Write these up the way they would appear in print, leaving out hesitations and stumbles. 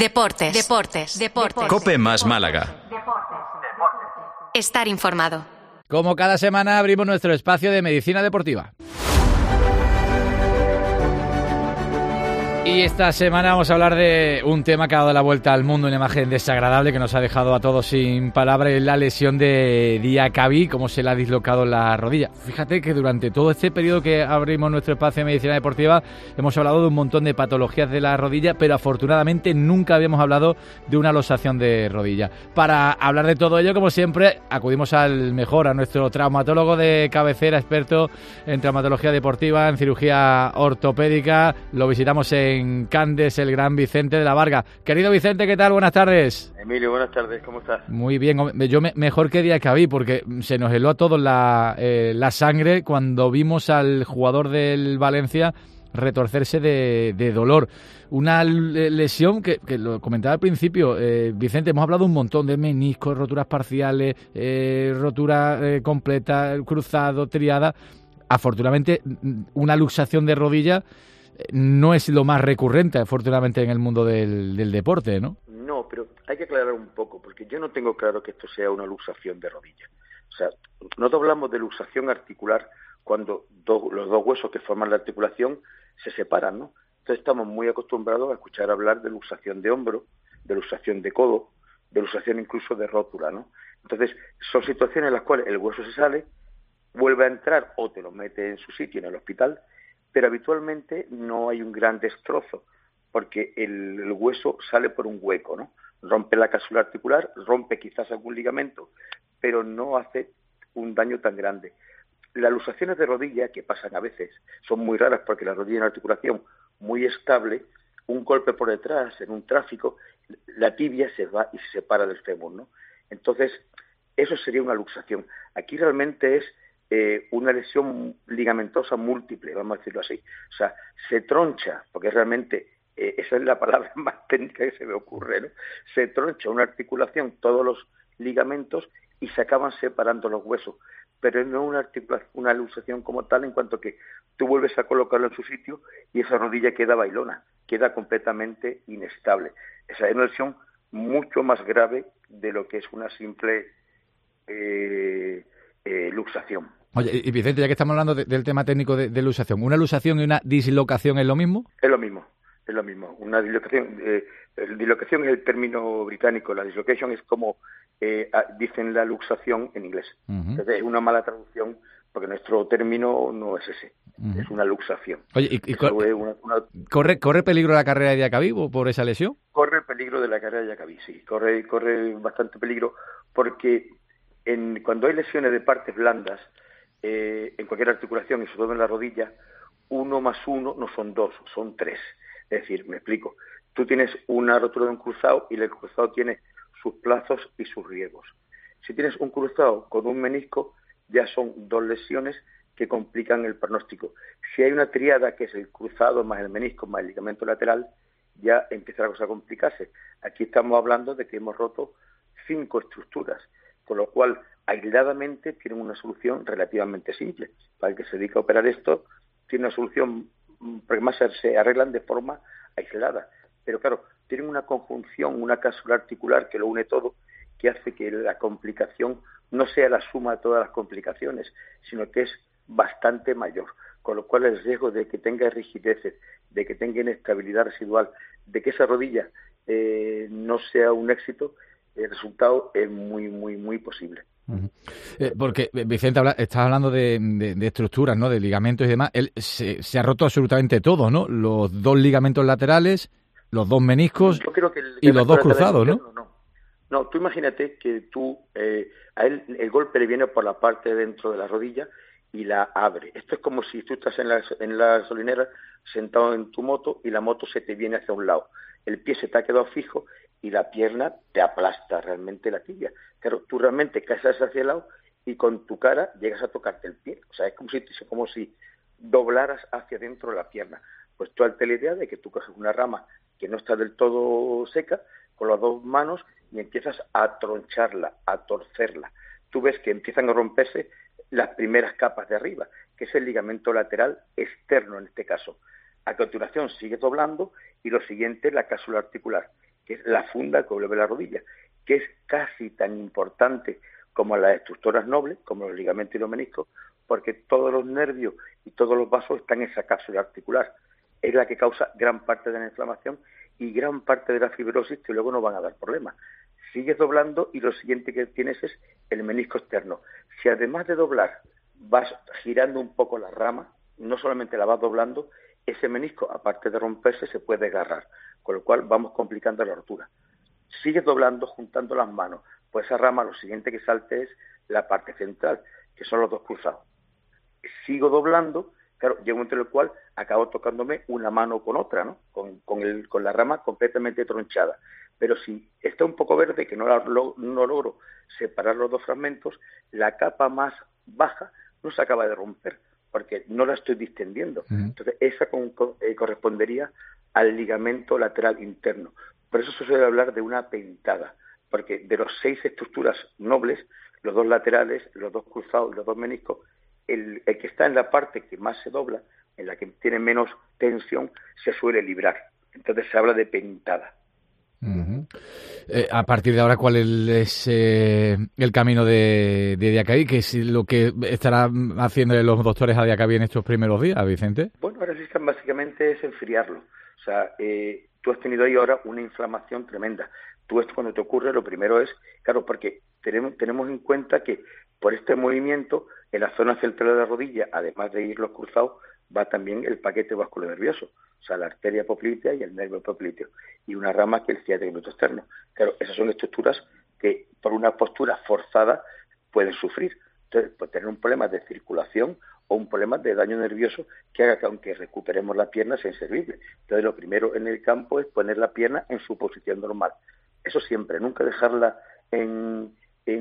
Deportes. COPE más Málaga. Estar informado. Como cada semana abrimos nuestro espacio de medicina deportiva. Y esta semana vamos a hablar de un tema que ha dado la vuelta al mundo, una imagen desagradable que nos ha dejado a todos sin palabras, la lesión de Diacabí, cómo se le ha dislocado la rodilla. Fíjate que durante todo este periodo que abrimos nuestro espacio de medicina deportiva hemos hablado de un montón de patologías de la rodilla, pero afortunadamente nunca habíamos hablado de una luxación de rodilla. Para hablar de todo ello, como siempre, acudimos al mejor, a nuestro traumatólogo de cabecera, experto en traumatología deportiva, en cirugía ortopédica. Lo visitamos en Candes, el gran Vicente de la Varga. Querido Vicente, ¿qué tal? Buenas tardes. Emilio, buenas tardes, ¿cómo estás? Muy bien, yo mejor que Diacabí, porque se nos heló a todos la sangre cuando vimos al jugador del Valencia retorcerse de dolor. Una lesión que lo comentaba al principio, Vicente, hemos hablado un montón de meniscos, roturas parciales, rotura completa, cruzado, triada. Afortunadamente, una luxación de rodilla no es lo más recurrente, afortunadamente, en el mundo del deporte, ¿no? No, pero hay que aclarar un poco, porque yo no tengo claro que esto sea una luxación de rodilla. O sea, nosotros hablamos de luxación articular cuando los dos huesos que forman la articulación se separan, ¿no? Entonces estamos muy acostumbrados a escuchar hablar de luxación de hombro, de luxación de codo, de luxación incluso de rótula, ¿no? Entonces, son situaciones en las cuales el hueso se sale, vuelve a entrar o te lo mete en su sitio en el hospital, pero habitualmente no hay un gran destrozo, porque el hueso sale por un hueco, ¿no? Rompe la cápsula articular, rompe quizás algún ligamento, pero no hace un daño tan grande. Las luxaciones de rodilla, que pasan a veces, son muy raras porque la rodilla es una articulación muy estable, un golpe por detrás en un tráfico, la tibia se va y se separa del fémur, ¿no? Entonces, eso sería una luxación. Aquí realmente es una lesión ligamentosa múltiple, vamos a decirlo así. O sea, se troncha, porque realmente esa es la palabra más técnica que se me ocurre, ¿no? Se troncha una articulación, todos los ligamentos, y se acaban separando los huesos. Pero no una luxación como tal, en cuanto que tú vuelves a colocarlo en su sitio y esa rodilla queda bailona, queda completamente inestable. Esa es una lesión mucho más grave de lo que es una simple luxación. Oye, y Vicente, ya que estamos hablando del tema técnico de luxación, ¿una luxación y una dislocación es lo mismo? Es lo mismo. Una dislocación, dislocación es el término británico, la dislocation es como dicen la luxación en inglés. Uh-huh. Entonces es una mala traducción porque nuestro término no es ese, es una luxación. Oye, ¿corre peligro la carrera de Diacabí por esa lesión? Corre el peligro de la carrera de Diacabí, sí, corre bastante peligro porque cuando hay lesiones de partes blandas, en cualquier articulación y sobre todo en la rodilla, 1 más 1 no son 2, son 3. Es decir, me explico, tú tienes una rotura de un cruzado y el cruzado tiene sus plazos y sus riesgos. Si tienes un cruzado con un menisco, ya son 2 lesiones que complican el pronóstico. Si hay una triada, que es el cruzado más el menisco más el ligamento lateral, ya empieza la cosa a complicarse. Aquí estamos hablando de que hemos roto 5 estructuras, con lo cual aisladamente tienen una solución relativamente simple. Para el que se dedica a operar esto, tiene una solución, porque más se arreglan de forma aislada. Pero claro, tienen una conjunción, una cápsula articular que lo une todo, que hace que la complicación no sea la suma de todas las complicaciones, sino que es bastante mayor. Con lo cual el riesgo de que tenga rigideces, de que tenga inestabilidad residual, de que esa rodilla no sea un éxito, el resultado es muy, muy, muy posible. Porque, Vicente, estás hablando de estructuras, ¿no? De ligamentos y demás. Él se ha roto absolutamente todo, ¿no? Los 2 ligamentos laterales, los 2 meniscos y los 2 cruzados, ¿no? No, tú imagínate que a él el golpe le viene por la parte de dentro de la rodilla y la abre. Esto es como si tú estás en la gasolinera sentado en tu moto y la moto se te viene hacia un lado. El pie se te ha quedado fijo y la pierna te aplasta realmente la tibia. Claro, tú realmente caes hacia el lado y con tu cara llegas a tocarte el pie. O sea, es como si doblaras hacia dentro la pierna. Pues tú hazte la idea de que tú coges una rama que no está del todo seca con las 2 manos y empiezas a troncharla, a torcerla. Tú ves que empiezan a romperse las primeras capas de arriba, que es el ligamento lateral externo en este caso. A continuación sigue doblando y lo siguiente es la cápsula articular. que es la funda que envuelve la rodilla, que es casi tan importante como las estructuras nobles, como los ligamentos y los meniscos, porque todos los nervios y todos los vasos están en esa cápsula articular. Es la que causa gran parte de la inflamación y gran parte de la fibrosis, que luego no van a dar problemas. Sigues doblando y lo siguiente que tienes es el menisco externo. Si además de doblar vas girando un poco la rama, no solamente la vas doblando, ese menisco, aparte de romperse, se puede agarrar, con lo cual vamos complicando la rotura. Sigues doblando, juntando las manos, pues esa rama lo siguiente que salte es la parte central, que son los dos cruzados. Sigo doblando, claro, llega un momento en el cual acabo tocándome una mano con otra, ¿no? Con la rama completamente tronchada. Pero si está un poco verde, que no logro separar los dos fragmentos, la capa más baja no se acaba de romper, porque no la estoy distendiendo. Entonces, esa correspondería al ligamento lateral interno. Por eso se suele hablar de una pentada, porque de los 6 estructuras nobles, los 2 laterales, los 2 cruzados, los 2 meniscos, el que está en la parte que más se dobla, en la que tiene menos tensión, se suele librar. Entonces se habla de pentada. A partir de ahora, ¿cuál es el camino de Diacabi? ¿Qué es lo que estarán haciendo los doctores a Diacabi en estos primeros días, Vicente? Bueno, ahora sí están básicamente es enfriarlo. O sea, tú has tenido ahí ahora una inflamación tremenda. Tú esto cuando te ocurre, lo primero es, claro, porque tenemos en cuenta que por este movimiento, en la zona central de la rodilla, además de ir los cruzados, va también el paquete vasculonervioso, o sea, la arteria poplitea y el nervio popliteo, y una rama que es el ciático glúteo externo. Claro, esas son estructuras que por una postura forzada pueden sufrir. Entonces, puede tener un problema de circulación o un problema de daño nervioso que haga que aunque recuperemos la pierna sea inservible. Entonces, lo primero en el campo es poner la pierna en su posición normal. Eso siempre, nunca dejarla en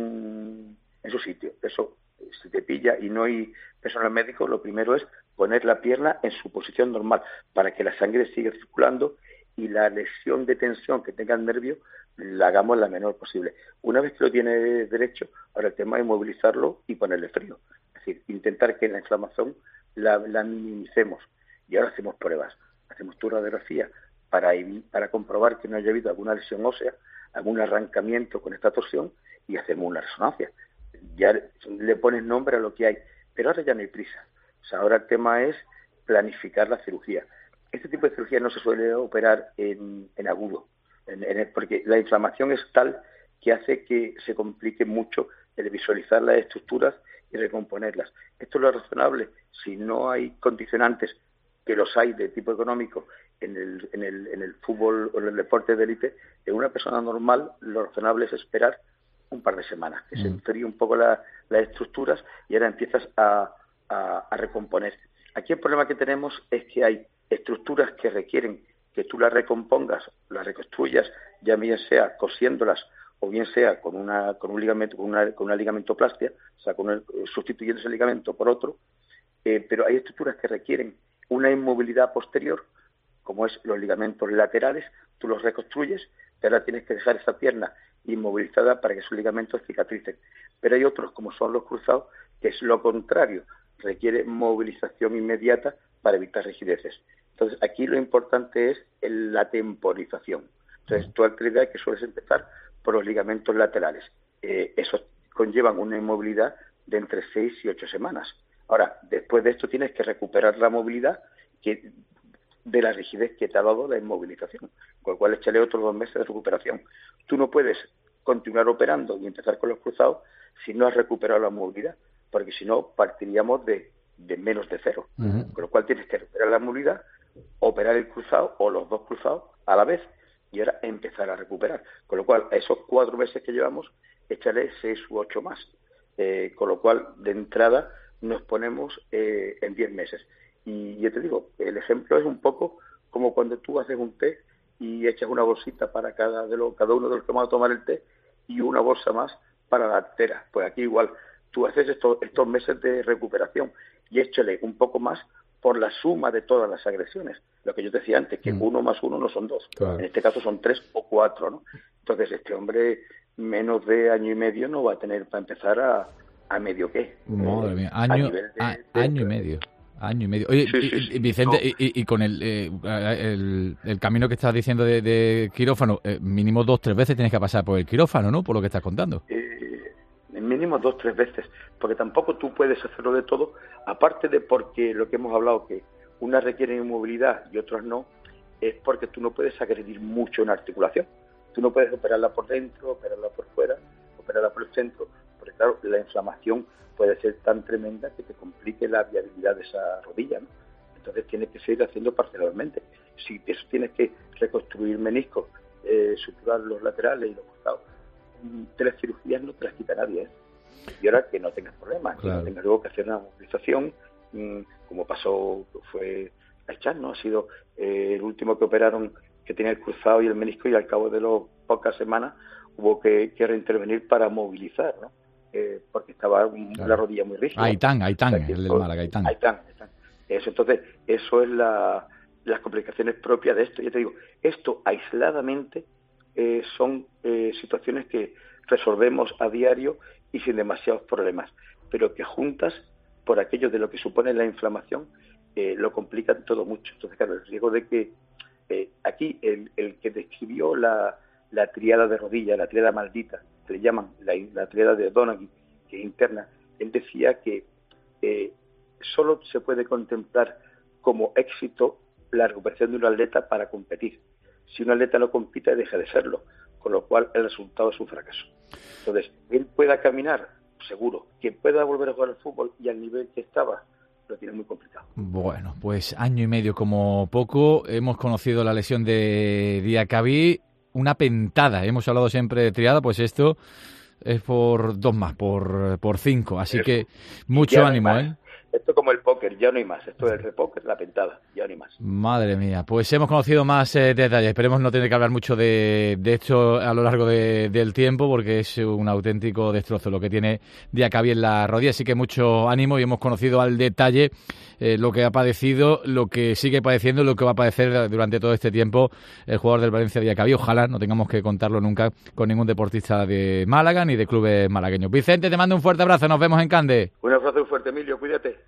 su sitio. Eso, si te pilla y no hay personal médico, lo primero es poner la pierna en su posición normal para que la sangre siga circulando y la lesión de tensión que tenga el nervio la hagamos la menor posible. Una vez que lo tiene derecho, ahora el tema es movilizarlo y ponerle frío. Es decir, intentar que la inflamación la minimicemos. Y ahora hacemos pruebas. Hacemos tu radiografía para comprobar que no haya habido alguna lesión ósea, algún arrancamiento con esta torsión y hacemos una resonancia. Ya le pones nombre a lo que hay, pero ahora ya no hay prisa. O sea, ahora el tema es planificar la cirugía. Este tipo de cirugía no se suele operar en agudo, porque la inflamación es tal que hace que se complique mucho el visualizar las estructuras y recomponerlas. Esto es lo razonable si no hay condicionantes, que los hay de tipo económico en el fútbol o en el deporte de élite. En una persona normal lo razonable es esperar un par de semanas, que se enfríe un poco las estructuras y ahora empiezas a recomponer. Aquí el problema que tenemos es que hay estructuras que requieren que tú las recompongas, las reconstruyas, ya bien sea cosiéndolas o bien sea con un ligamento, con una ligamentoplastia, o sea, sustituyendo ese ligamento por otro, pero hay estructuras que requieren una inmovilidad posterior, como es los ligamentos laterales, tú los reconstruyes, pero ahora tienes que dejar esa pierna inmovilizada para que esos ligamentos cicatricen. Pero hay otros, como son los cruzados, que es lo contrario, requiere movilización inmediata para evitar rigideces. Entonces, aquí lo importante es la temporización. Entonces, tu actividad es que sueles empezar por los ligamentos laterales. Esos conllevan una inmovilidad de entre 6 y 8 semanas. Ahora, después de esto tienes que recuperar la movilidad de la rigidez que te ha dado la inmovilización, con lo cual échale otros 2 meses de recuperación. Tú no puedes continuar operando y empezar con los cruzados si no has recuperado la movilidad, porque si no partiríamos de menos de 0. Con lo cual tienes que recuperar la movilidad, operar el cruzado o los 2 cruzados a la vez y ahora empezar a recuperar. Con lo cual, a esos 4 meses que llevamos, échale 6 u 8 más. Con lo cual, de entrada, nos ponemos en 10 meses. Y yo te digo, el ejemplo es un poco como cuando tú haces un té y echas una bolsita para cada uno de los que vamos a tomar el té y una bolsa más para la altera. Pues aquí igual, tú haces estos meses de recuperación y échale un poco más por la suma de todas las agresiones. Lo que yo te decía antes, que 1 más 1 no son 2. Claro. En este caso son 3 o 4, ¿no? Entonces este hombre menos de año y medio no va a tener para empezar a medio qué. Madre mía, año y medio. Año y medio. Oye, Sí. Vicente, no. y con el camino que estás diciendo de quirófano, mínimo 2-3 veces tienes que pasar por el quirófano, ¿no? Por lo que estás contando. Mínimo 2-3 veces, porque tampoco tú puedes hacerlo de todo, aparte de porque lo que hemos hablado, que unas requieren inmovilidad y otras no, es porque tú no puedes agredir mucho una articulación. Tú no puedes operarla por dentro, operarla por fuera, operarla por el centro, porque claro, la inflamación puede ser tan tremenda que te complique la viabilidad de esa rodilla, ¿no? Entonces tienes que seguir haciendo parcialmente. Si eso tienes que reconstruir meniscos, suturar los laterales y los costados, 3 cirugías no te las quita nadie, ¿eh? Y ahora que no tengas problemas, claro, que no tengas luego que hacer una movilización, como pasó, fue a Chan, ¿no? Ha sido el último que operaron, que tenía el cruzado y el menisco, y al cabo de las pocas semanas hubo que reintervenir para movilizar, ¿no? Porque estaba la rodilla muy rígida. Aitán, o sea, el del Málaga, Aitán. Eso, entonces, eso es las complicaciones propias de esto. Ya te digo, esto aisladamente son situaciones que resolvemos a diario y sin demasiados problemas, pero que juntas, por aquello de lo que supone la inflamación, lo complican todo mucho. Entonces, claro, el riesgo de que aquí el que describió la triada de rodilla, la triada maldita, que le llaman la triada de Donaghy, que es interna, él decía que solo se puede contemplar como éxito la recuperación de un atleta para competir. Si un atleta no compite, deja de serlo, con lo cual el resultado es un fracaso. Entonces, él pueda caminar, seguro. Quien pueda volver a jugar al fútbol y al nivel que estaba, lo tiene muy complicado. Bueno, pues año y medio como poco. Hemos conocido la lesión de Diacabí, una pentada. Hemos hablado siempre de triada, pues esto es por 2 más, por 5. Así eso. Que mucho ánimo, ¿eh? Esto como el póker, ya no hay más. Esto es el póker, la pentada, ya no hay más. Madre mía, pues hemos conocido más detalles. Esperemos no tener que hablar mucho de esto a lo largo del tiempo, porque es un auténtico destrozo lo que tiene Diacabí en la rodilla. Así que mucho ánimo, y hemos conocido al detalle lo que ha padecido, lo que sigue padeciendo, lo que va a padecer durante todo este tiempo el jugador del Valencia, Diacabí. Ojalá no tengamos que contarlo nunca con ningún deportista de Málaga ni de clubes malagueños. Vicente, te mando un fuerte abrazo, nos vemos en Cande. Un abrazo fuerte, Emilio, cuídate.